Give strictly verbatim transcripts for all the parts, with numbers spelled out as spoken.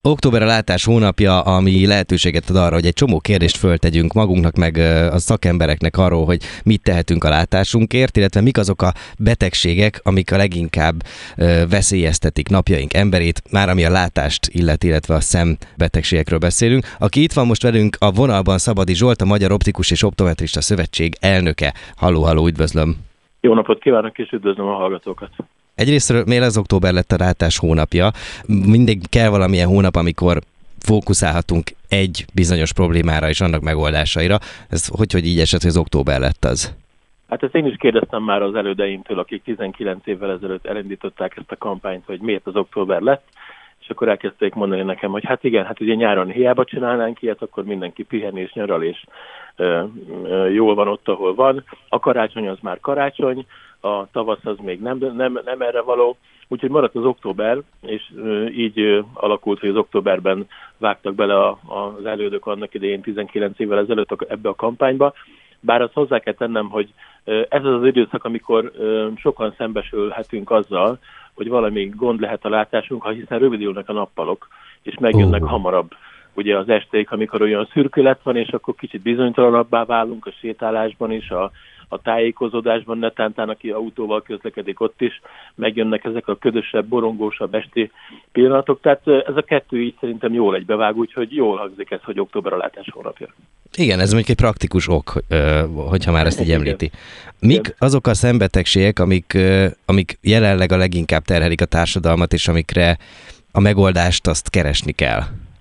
Október a látás hónapja, ami lehetőséget ad arra, hogy egy csomó kérdést föltegyünk magunknak, meg a szakembereknek arról, hogy mit tehetünk a látásunkért, illetve mik azok a betegségek, amik a leginkább veszélyeztetik napjaink emberét, már ami a látást illeti, illetve a szembetegségekről beszélünk. Aki itt van most velünk a vonalban, Szabadi Zsolt, a Magyar Optikus és Optometrista Szövetség elnöke. Halló, halló, üdvözlöm! Jó napot kívánok, és üdvözlöm a hallgatókat! Egyrésztről miért az október lett a látás hónapja? Mindig kell valamilyen hónap, amikor fókuszálhatunk egy bizonyos problémára és annak megoldásaira. Ez hogy, hogy így esett, hogy az október lett az? Hát ezt én is kérdeztem már az elődeimtől, akik tizenkilenc évvel ezelőtt elindították ezt a kampányt, hogy miért az október lett, és akkor elkezdték mondani nekem, hogy hát igen, hát ugye nyáron hiába csinálnánk ilyet, akkor mindenki pihen és nyaral, és ö, ö, jól van ott, ahol van. A karácsony az már karácsony, a tavasz az még nem, nem, nem erre való, úgyhogy maradt az október, és ö, így ö, alakult, hogy az októberben vágtak bele a, az elődök annak idején tizenkilenc évvel ezelőtt a, ebbe a kampányba, bár azt hozzá kell tennem, hogy ö, ez az az időszak, amikor ö, sokan szembesülhetünk azzal, hogy valami gond lehet a látásunk, ha hiszen rövidülnek a nappalok, és megjönnek uh. hamarabb ugye az esték, amikor olyan szürkület van, és akkor kicsit bizonytalanabbá válunk a sétálásban is, a, a tájékozódásban, netántán, aki autóval közlekedik, ott is megjönnek ezek a ködösebb, borongósabb esti pillanatok. Tehát ez a kettő így szerintem jól egybevág, úgyhogy jól hangzik ez, hogy október a látás hónapja. Igen, ez mondjuk egy praktikus ok, hogyha már ezt így említi. Mik azok a szembetegségek, amik, amik jelenleg a leginkább terhelik a társadalmat, és amikre a megoldást azt keresni kell?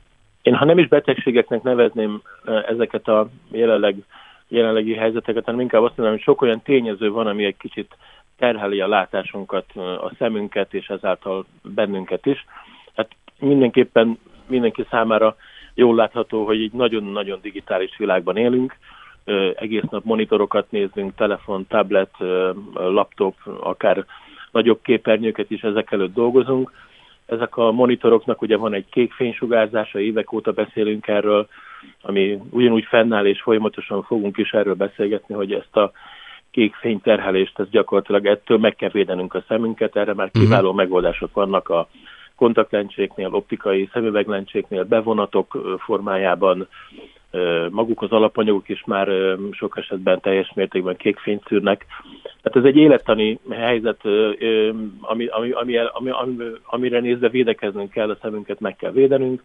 Én ha nem is betegségeknek nevezném ezeket a jelenleg, jelenlegi helyzeteket, hanem inkább azt mondanám, hogy sok olyan tényező van, ami egy kicsit terheli a látásunkat, a szemünket, és ezáltal bennünket is. Hát mindenképpen mindenki számára jól látható, hogy egy nagyon-nagyon digitális világban élünk, egész nap monitorokat nézünk, telefon, tablet, laptop, akár nagyobb képernyőket is ezek előtt dolgozunk. Ezek a monitoroknak ugye van egy kék fénysugárzása, évek óta beszélünk erről, ami ugyanúgy fennáll, és folyamatosan fogunk is erről beszélgetni, hogy ezt a kék fényterhelést, ez gyakorlatilag ettől meg kell védenünk a szemünket, erre már kiváló uh-huh. megoldások vannak a kontaktlencséknél, optikai szemüveglencséknél, bevonatok formájában, maguk az alapanyagok is már sok esetben teljes mértékben kék fényt szűrnek. Tehát ez egy élettani helyzet, ami, ami, ami, ami, ami, amire nézve védekeznünk kell, a szemünket meg kell védenünk.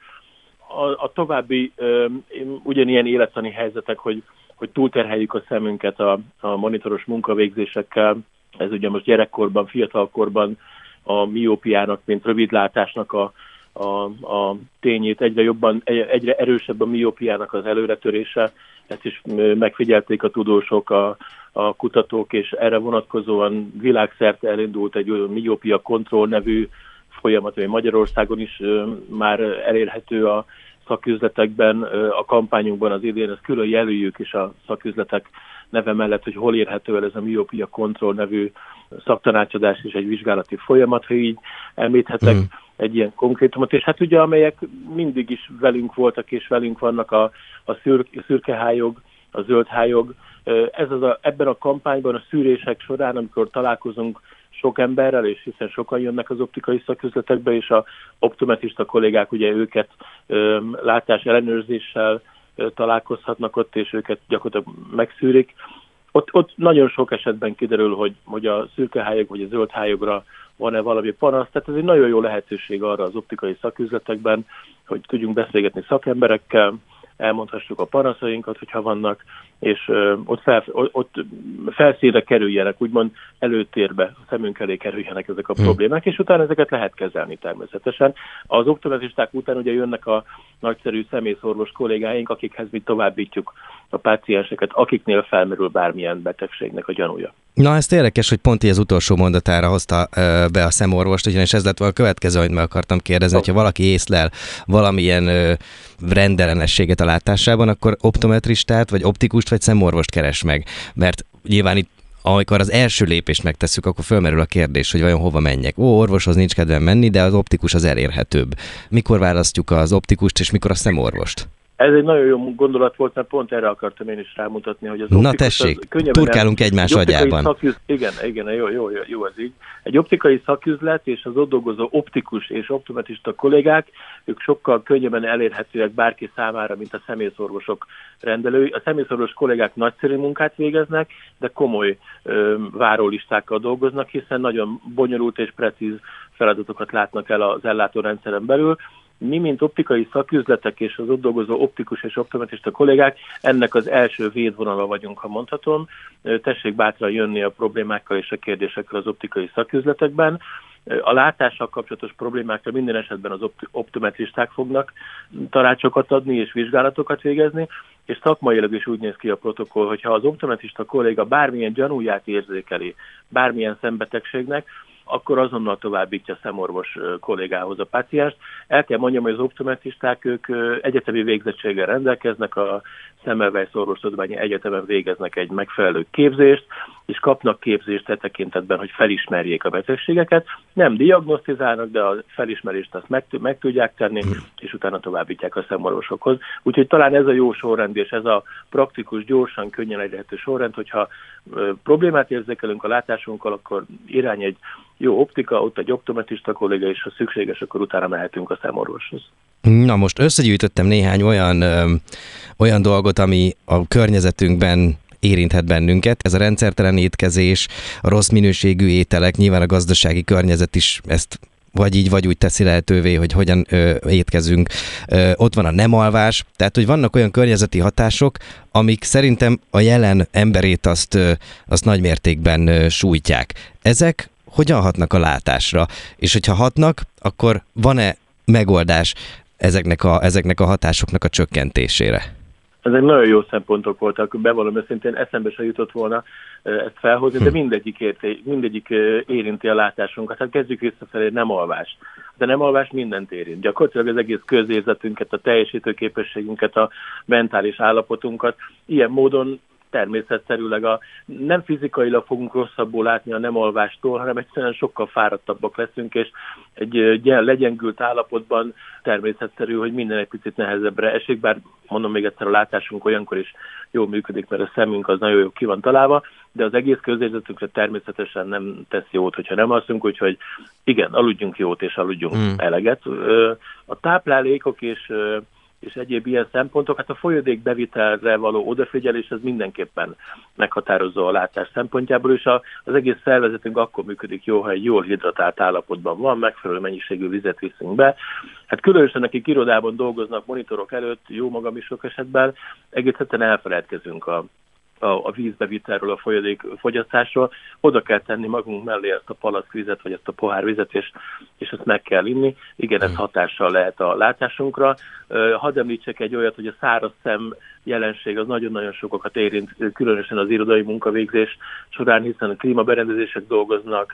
A, a további ugyanilyen élettani helyzetek, hogy, hogy túlterheljük a szemünket a, a monitoros munkavégzésekkel, ez ugye most gyerekkorban, fiatalkorban a miópiának, mint rövidlátásnak a, a, a tényét, egyre jobban, egyre erősebb a miópiának az előretörése. Ezt is megfigyelték a tudósok, a, a kutatók, és erre vonatkozóan világszerte elindult egy miópia kontroll nevű folyamat, ami Magyarországon is már elérhető a szaküzletekben, a kampányunkban az idén, ezt külön jelöljük is a szaküzletek neve mellett, hogy hol érhető el ez a miópia kontroll nevű szaktanácsadás és egy vizsgálati folyamat, ha így említhetek mm. egy ilyen konkrétumot, és hát ugye amelyek mindig is velünk voltak és velünk vannak a, a szür, szürkehályog, a zöldhályog. Ez az a, ebben a kampányban a szűrések során, amikor találkozunk sok emberrel, és hiszen sokan jönnek az optikai szaküzletekbe, és a optometrista kollégák ugye őket ö, látás ellenőrzéssel ö, találkozhatnak ott, és őket gyakorlatilag megszűrik. Ott, ott nagyon sok esetben kiderül, hogy, hogy a szürkehályog vagy a zöldhályogra van-e valami panasz. Tehát ez egy nagyon jó lehetőség arra az optikai szaküzletekben, hogy tudjunk beszélgetni szakemberekkel, elmondhassuk a panaszainkat, hogyha vannak, és ö, ott, fel, ott felszínre kerüljenek, úgymond előtérbe, a szemünk elé kerüljenek ezek a hmm. problémák, és utána ezeket lehet kezelni természetesen. Az optometristák után ugye jönnek a nagyszerű szemészorvos kollégáink, akikhez mi továbbítjuk a pácienseket, akiknél felmerül bármilyen betegségnek a gyanúja. Na, ez érdekes, hogy pont így az utolsó mondatára hozta ö, be a szemorvost, ugyanis ez lett a következő, amit meg akartam kérdezni, hogyha valaki észlel valamilyen ö, rendellenességet a látásában, akkor optometristát, vagy optikust, vagy szemorvost keres meg. Mert nyilván itt, amikor az első lépést megtesszük, akkor fölmerül a kérdés, hogy vajon hova menjek. Ó, orvoshoz nincs kedvem menni, de az optikus az elérhetőbb. Mikor választjuk az optikust, és mikor a szemorvost? Ez egy nagyon jó gondolat volt, mert pont erre akartam én is rámutatni, hogy az Na tessék, turkálunk egymás agyában. Szaküz... Igen, igen, jó, jó, jó, jó ez így. Egy optikai szaküzlet és az ott dolgozó optikus és optometrista kollégák, ők sokkal könnyebben elérhetőek bárki számára, mint a személyszorvosok rendelői. A személyszorvos kollégák nagyszerű munkát végeznek, de komoly ö, várólistákkal dolgoznak, hiszen nagyon bonyolult és precíz feladatokat látnak el az ellátórendszeren belül. Mi, mint optikai szaküzletek és az ott dolgozó optikus és optometrista kollégák, ennek az első védvonala vagyunk, ha mondhatom. Tessék bátran jönni a problémákkal és a kérdésekkel az optikai szaküzletekben. A látással kapcsolatos problémákra minden esetben az opt- optometristák fognak tanácsokat adni és vizsgálatokat végezni, és szakmailag is úgy néz ki a protokoll, hogyha az optometrista kolléga bármilyen gyanúját érzékeli, bármilyen szembetegségnek, akkor azonnal továbbítja szemorvos kollégához a pácienst. El kell mondjam, hogy az optometristák ők egyetemi végzettséggel rendelkeznek, a Semmelweis Orvostudományi Egyetemen végeznek egy megfelelő képzést, és kapnak képzést e tekintetben, hogy felismerjék a betegségeket. Nem diagnosztizálnak, de a felismerést azt meg, meg tudják tenni, és utána továbbítják a szemorvosokhoz. Úgyhogy talán ez a jó sorrend, és ez a praktikus, gyorsan, könnyen elérhető sorrend, hogyha ö, problémát érzékelünk a látásunkkal, akkor irány egy jó optika, ott egy optometrista kolléga, és ha szükséges, akkor utána mehetünk a szemorvoshoz. Na most összegyűjtöttem néhány olyan, ö, olyan dolgot, ami a környezetünkben érinthet bennünket. Ez a rendszertelen étkezés, a rossz minőségű ételek, nyilván a gazdasági környezet is ezt vagy így, vagy úgy teszi lehetővé, hogy hogyan ö, étkezünk. Ö, ott van a nem alvás, tehát hogy vannak olyan környezeti hatások, amik szerintem a jelen emberét azt, ö, azt nagy mértékben ö, sújtják. Ezek hogyan hatnak a látásra? És hogyha hatnak, akkor van-e megoldás ezeknek a, ezeknek a hatásoknak a csökkentésére? Ezek nagyon jó szempontok voltak, bevallom őszintén, eszembe se jutott volna ezt felhozni, de mindegyik, érté, mindegyik érinti a látásunkat. Hát kezdjük visszafelé, nem alvás. De nem alvás mindent érint. Gyakorlatilag az egész közérzetünket, a teljesítőképességünket, a mentális állapotunkat. Ilyen módon természetszerűleg a, nem fizikailag fogunk rosszabbul látni a nem alvástól, hanem egyszerűen sokkal fáradtabbak leszünk, és egy legyengült állapotban természetszerű, hogy minden egy picit nehezebbre esik, bár mondom még egyszer, a látásunk olyankor is jól működik, mert a szemünk az nagyon jó ki van találva, de az egész közérzetünkre természetesen nem tesz jót, hogyha nem alszunk, úgyhogy igen, aludjunk jót és aludjunk mm. eleget. A táplálékok és és egyéb ilyen szempontok, hát a folyadék bevitelre való odafigyelés, ez mindenképpen meghatározó a látás szempontjából, és a, az egész szervezetünk akkor működik jó, ha egy jól hidratált állapotban van, megfelelő mennyiségű vizet viszünk be. Hát különösen, akik irodában dolgoznak monitorok előtt, jó magam is sok esetben, egész egyszerűen elfeledkezünk a a, a vízbevitelről, a folyadék fogyasztásról, oda kell tenni magunk mellé ezt a palackvizet, vagy ezt a pohár vizet, és, és ezt meg kell inni. Igen, ez hatással lehet a látásunkra. Hadd említsek egy olyat, hogy a száraz szem jelenség az nagyon-nagyon sokakat érint, különösen az irodai munkavégzés során, hiszen a klímaberendezések dolgoznak,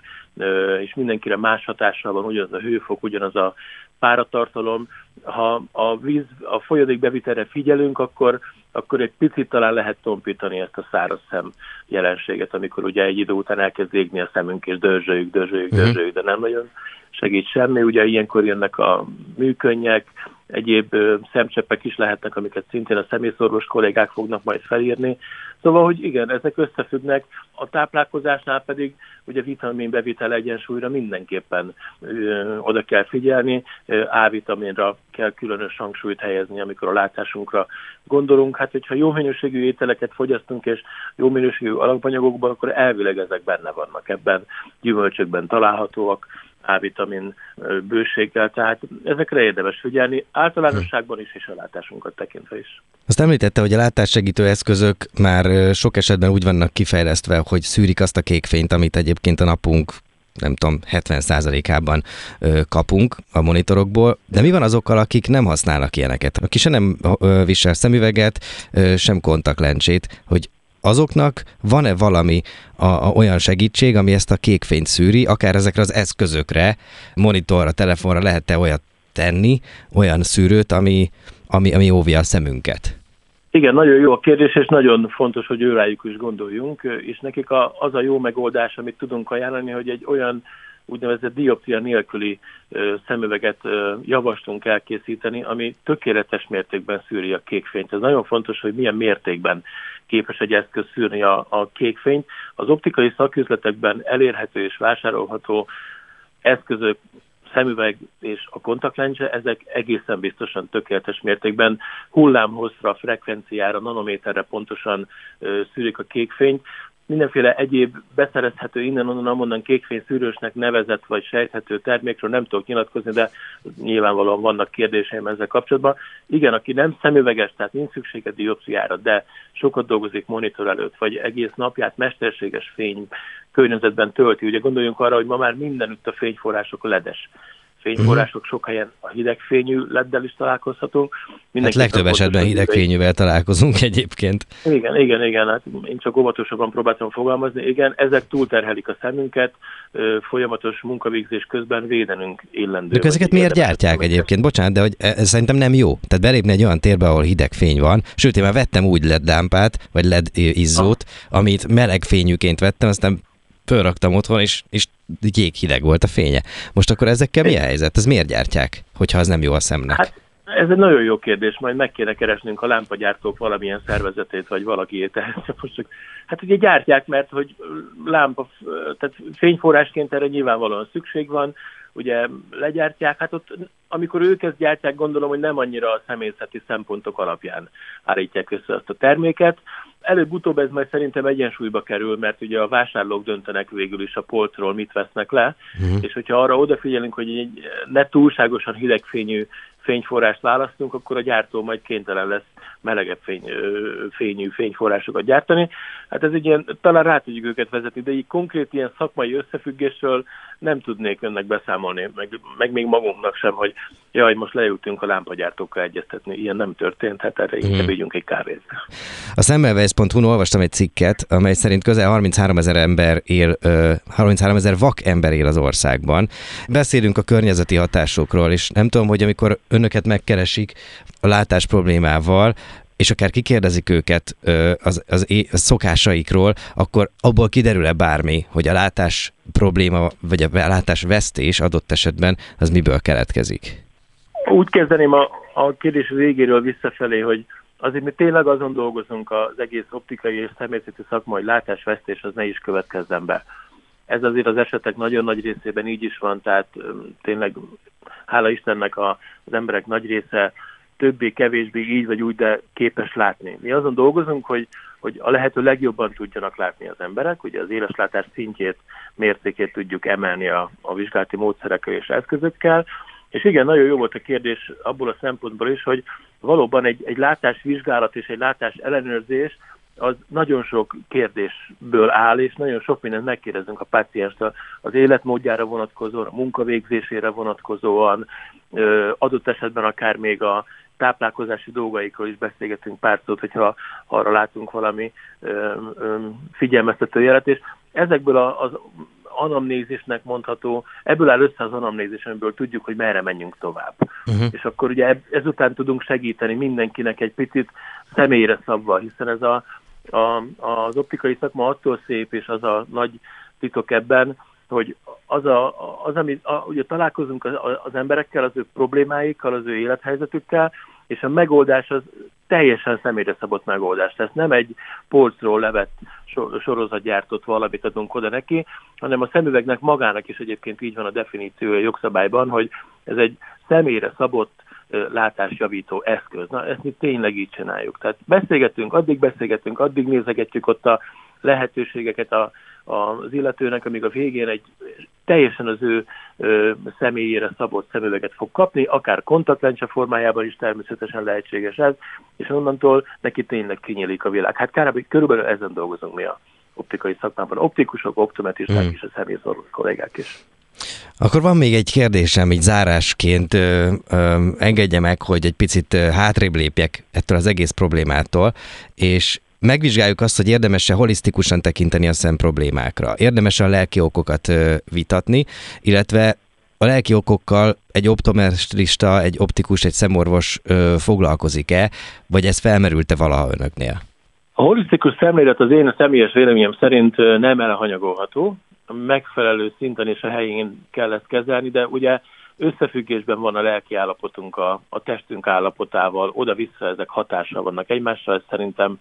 és mindenkire más hatással van, ugyanaz a hőfok, ugyanaz a páratartalom. Ha a víz, a folyadék bevitelre figyelünk, akkor, akkor egy picit talán lehet tompítani ezt a száraz szem jelenséget, amikor ugye egy idő után elkezd égni a szemünk, és dörzsöljük, dörzsöljük, dörzsöljük, de nem nagyon segít semmi. Ugye ilyenkor jönnek a műkönnyek, egyéb ö, szemcseppek is lehetnek, amiket szintén a személyszorvos kollégák fognak majd felírni. Szóval, hogy igen, ezek összefüggnek, a táplálkozásnál pedig ugye vitaminbevitel egyensúlyra mindenképpen ö, oda kell figyelni, ö, A-vitaminra kell különös hangsúlyt helyezni, amikor a látásunkra gondolunk. Hát, hogyha jó minőségű ételeket fogyasztunk, és jó minőségű alapanyagokban, akkor elvileg ezek benne vannak ebben, gyümölcsökben találhatóak, A-vitamin bőséggel, tehát ezekre érdemes figyelni, általánosságban is, és a látásunkat tekintve is. Azt említette, hogy a látássegítő eszközök már sok esetben úgy vannak kifejlesztve, hogy szűrik azt a kékfényt, amit egyébként a napunk, nem tudom, hetven százalékában kapunk a monitorokból. De mi van azokkal, akik nem használnak ilyeneket? Aki se nem visel szemüveget, sem kontaktlencsét, hogy azoknak van-e valami a, a, olyan segítség, ami ezt a kékfényt szűri, akár ezekre az eszközökre, monitorra, telefonra lehet-e olyat tenni, olyan szűrőt, ami, ami, ami óvja a szemünket? Igen, nagyon jó a kérdés, és nagyon fontos, hogy őrájuk is gondoljunk, és nekik a, az a jó megoldás, amit tudunk ajánlani, hogy egy olyan úgynevezett dioptria nélküli ö, szemüveget ö, javaslunk elkészíteni, ami tökéletes mértékben szűri a kékfényt. Ez nagyon fontos, hogy milyen mértékben képes egy eszköz szűrni a, a kékfényt. Az optikai szaküzletekben elérhető és vásárolható eszközök, szemüveg és a kontaktlencse, ezek egészen biztosan tökéletes mértékben hullámhosszra, frekvenciára, nanométerre pontosan ö, szűrik a kékfényt. Mindenféle egyéb beszerezhető innen-onnan, amonnan kékfényszűrősnek nevezett vagy sejthető termékről nem tudok nyilatkozni, de nyilvánvalóan vannak kérdéseim ezzel kapcsolatban. Igen, aki nem szemüveges, tehát nincs szüksége dioptriára, de sokat dolgozik monitor előtt, vagy egész napját mesterséges fény környezetben tölti. Ugye gondoljunk arra, hogy ma már mindenütt a fényforrások ledes. Fényforrások sok helyen a hidegfényű leddel is találkozhatunk. Hát legtöbb esetben hidegfényűvel találkozunk egyébként. Igen, igen, igen. Hát én csak óvatosabban próbáltam fogalmazni. Igen, ezek túlterhelik a szemünket, folyamatos munkavégzés közben védenünk illendő. De ezeket miért gyártják szemünket egyébként? Bocsánat, de hogy ez szerintem nem jó. Tehát belépni egy olyan térbe, ahol hideg fény van, sőt, én már vettem úgy led lámpát, vagy led izzót, ah. amit meleg fényűként vettem, aztán fölraktam otthon, és, és jéghideg volt a fénye. Most akkor ezekkel mi a helyzet? Ez miért gyártják, hogyha az nem jó a szemnek? Hát, ez egy nagyon jó kérdés, majd meg kéne keresnünk a lámpagyártók valamilyen szervezetét, vagy valakiét. Hát ugye gyártják, mert hogy lámpa, tehát fényforrásként erre nyilvánvalóan szükség van, ugye legyártják, hát ott amikor ők ezt gyártják, gondolom, hogy nem annyira a személyzeti szempontok alapján állítják össze azt a terméket. Előbb-utóbb ez majd szerintem egyensúlyba kerül, mert ugye a vásárlók döntenek végül is a polcról, mit vesznek le, uh-huh. és hogyha arra odafigyelünk, hogy egy ne túlságosan hidegfényű fényforrást választunk, akkor a gyártó majd kénytelen lesz melegebb fény, fényű fényforrásokat gyártani. Hát ez egy ilyen, talán rá tudjuk őket vezetni, de így konkrét ilyen szakmai összefüggésről nem tudnék önnek beszámolni, meg, meg még magunknak sem, hogy jaj, most leültünk a lámpagyártókkal egyeztetni. Ilyen nem történt, hát erre hmm. inkább ígyunk egy kávét. A semmelweis pont hu-n olvastam egy cikket, amely szerint közel harminchárom ezer ember él, harminchárom ezer vak ember él az országban. Beszélünk a környezeti hatásokról, és nem tudom, hogy amikor önöket megkeresik a látás problémával, és akár kikérdezik őket az, az, az szokásaikról, akkor abból kiderül-e bármi, hogy a látás probléma, vagy a látás vesztés adott esetben az miből keletkezik? Úgy kezdeném a, a kérdés végéről visszafelé, hogy azért mi tényleg azon dolgozunk az egész optikai és személyzeti szakma, hogy látásvesztés az ne is következzen be. Ez azért az esetek nagyon nagy részében így is van, tehát tényleg hála Istennek a, az emberek nagy része többé-kevésbé így vagy úgy, de képes látni. Mi azon dolgozunk, hogy, hogy a lehető legjobban tudjanak látni az emberek, ugye az éleslátás szintjét, mértékét tudjuk emelni a, a vizsgálati módszerekkel és eszközökkel. És igen, nagyon jó volt a kérdés abból a szempontból is, hogy valóban egy, egy látásvizsgálat és egy látás ellenőrzés az nagyon sok kérdésből áll, és nagyon sok mindent megkérdezünk a pácienstől az életmódjára vonatkozóan, a munkavégzésére vonatkozóan, adott esetben akár még a táplálkozási dolgaikról is beszélgetünk pár szót, hogyha arra látunk valami ö, ö, figyelmeztető jelet, és ezekből a, az anamnézisnek mondható, ebből áll össze az anamnézis, amiből tudjuk, hogy merre menjünk tovább. Uh-huh. És akkor ugye ezután tudunk segíteni mindenkinek egy picit személyre szabva, hiszen ez a, a, az optikai szakma attól szép, és az a nagy titok ebben, hogy az, a, az ami, a, ugye találkozunk az, az emberekkel, az ő problémáikkal, az ő élethelyzetükkel, és a megoldás az teljesen személyre szabott megoldás. Tehát nem egy polcról levett sorozatgyártott valamit adunk oda neki, hanem a szemüvegnek magának is egyébként így van a definíciója a jogszabályban, hogy ez egy személyre szabott látásjavító eszköz. Na, ezt mi tényleg így csináljuk. Tehát beszélgetünk, addig beszélgetünk, addig nézegetjük ott a lehetőségeket a, a, az illetőnek, amíg a végén egy teljesen az ő ö, személyére szabott szemüveget fog kapni, akár kontaktlencse formájában is természetesen lehetséges ez, és onnantól neki tényleg kinyílik a világ. Hát kb. Körülbelül ezen dolgozunk mi a optikai szakmában. Optikusok, optometristák hmm. és a személyszorvos kollégák is. Akkor van még egy kérdésem, így zárásként ö, ö, engedje meg, hogy egy picit hátrébb lépjek ettől az egész problémától, és megvizsgáljuk azt, hogy érdemes-e holisztikusan tekinteni a szem problémákra. Érdemes-e a lelki okokat ö, vitatni, illetve a lelki okokkal egy optometrista, egy optikus, egy szemorvos ö, foglalkozik-e, vagy ez felmerült-e valaha önöknél? A holisztikus szemlélet az én személyes véleményem szerint nem elhanyagolható. megfelelő szinten és a helyén kell ezt kezelni, de ugye összefüggésben van a lelki állapotunk a, a testünk állapotával, oda-vissza ezek hatással vannak egymással, ezt szerintem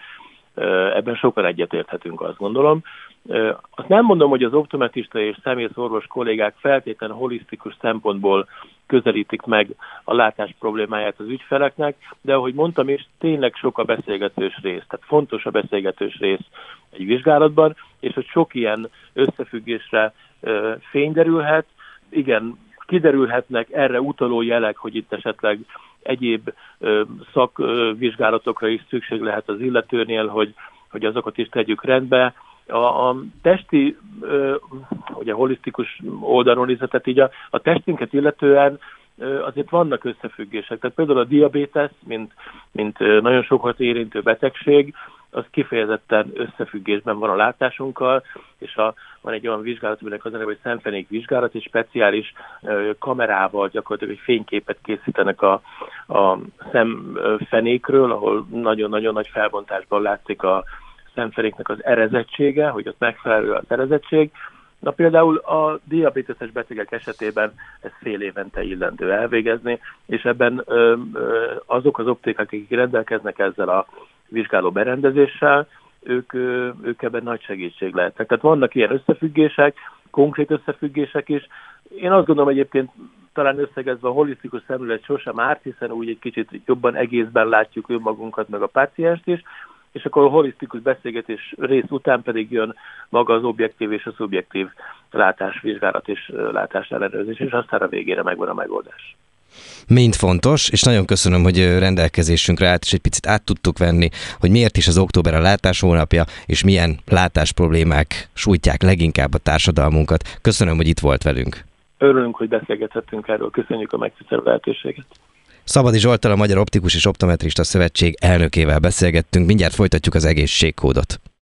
ebben sokan egyetérthetünk, azt gondolom. Azt nem mondom, hogy az optometrista és szemészorvos kollégák feltétlenül holisztikus szempontból közelítik meg a látás problémáját az ügyfeleknek, de ahogy mondtam is, tényleg sok a beszélgetős rész, tehát fontos a beszélgetős rész egy vizsgálatban, és hogy sok ilyen összefüggésre fény derülhet. Igen, kiderülhetnek erre utaló jelek, hogy itt esetleg egyéb ö, szakvizsgálatokra is szükség lehet az illetőnél, hogy, hogy azokat is tegyük rendbe. A, a testi, ö, ugye holisztikus oldalról nézve, tehát így a, a testünket illetően ö, azért vannak összefüggések. Tehát például a diabétesz, mint, mint nagyon sokat érintő betegség, az kifejezetten összefüggésben van a látásunkkal, és a, van egy olyan vizsgálat, aminek az a neve, hogy szemfenék vizsgálat, és speciális ö, kamerával gyakorlatilag egy fényképet készítenek a, a szemfenékről, ahol nagyon-nagyon nagy felbontásban látszik a szemfenéknek az erezettsége, hogy ott megfelelő az erezettség. Na például a diabéteses betegek esetében ez fél évente illendő elvégezni, és ebben ö, ö, azok az optikák, akik rendelkeznek ezzel a vizsgáló berendezéssel, ők, ők ebben nagy segítség lehetnek. Tehát vannak ilyen összefüggések, konkrét összefüggések is. Én azt gondolom egyébként, talán összegezve a holisztikus szemlélet sosem árt, hiszen úgy egy kicsit jobban egészben látjuk önmagunkat, meg a pácienst is, és akkor a holisztikus beszélgetés rész után pedig jön maga az objektív és a szubjektív látásvizsgálat és látásellenőrzés, és aztán a végére megvan a megoldás. Mind fontos, és nagyon köszönöm, hogy rendelkezésünkre állt, és egy picit át tudtuk venni, hogy miért is az október a látás hónapja, és milyen látásproblémák sújtják leginkább a társadalmunkat. Köszönöm, hogy itt volt velünk. Örülünk, hogy beszélgethettünk erről. Köszönjük a megtisztelő lehetőséget. Szabadi Zsolttal, a Magyar Optikus és Optometrista Szövetség elnökével beszélgettünk. Mindjárt folytatjuk az egészségkódot.